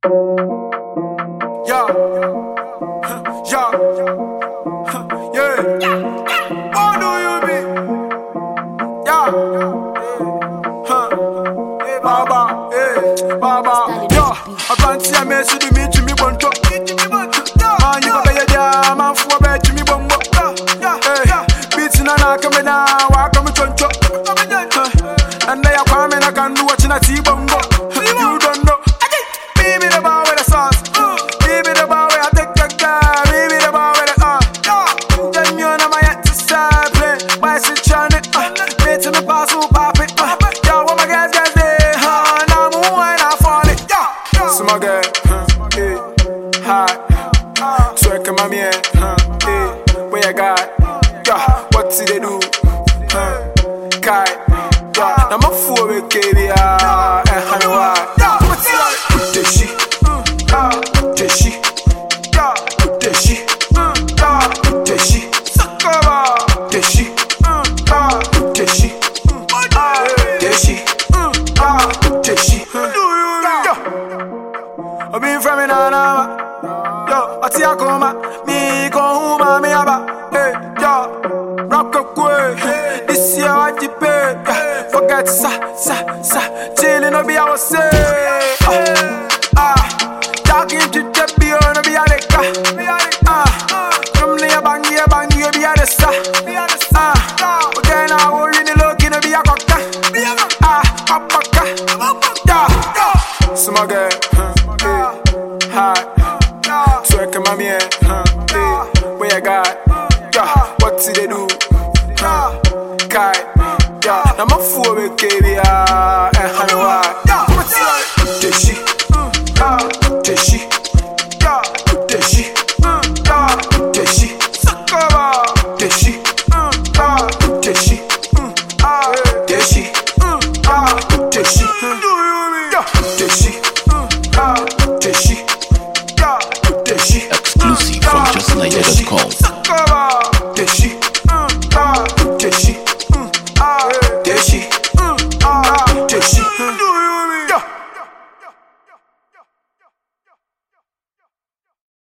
Yeah, yeah, yeah. What do you mean? Yeah, Baba, Baba. Yeah, I can't see a mess to me to me one talk. Man, you better yeah, man for a to me one more. Beats in a coming down, walk on me choncho. And they are coming, I can do what you not see bongo. You don't know. Baby, the bar with the sauce. Baby, the bar where I take the car. Baby, the bar with the then you know my head to start play. Why is it trying it? It's in the pass who pop it. Yo, what my guys there? Now I'm when I fall it. So my girl, hey, hi. So I come on here, hey, where you got? Yeah, what did they do? Kai, yeah, I'm a fool with KB, and honey, why? What's it? Deshi, Deshi, Deshi, Deshi, Sakaba, Deshi, Deshi, Deshi, Deshi. I've been from in Anama, yo, what's your coma? Me go home, me aba, hey, yo, rock up way, this year what you pay, forget sa, chillin' no be our say, talking to the beer no be a leka, from the bang, you be a the sa, again I will in the look in a be a coca, apaka, some girl, hi, so I come on here, where you got, what did they do, Kai, I'm a fool with KB, and honey, why, Deshi, Deshi, Deshi, Deshi, Sakaba, Deshi, Deshi, Deshi, Deshi, Deshi, Deshi, Deshi. Exclusive from justniger.com. Deshi, Deshi, Deshi.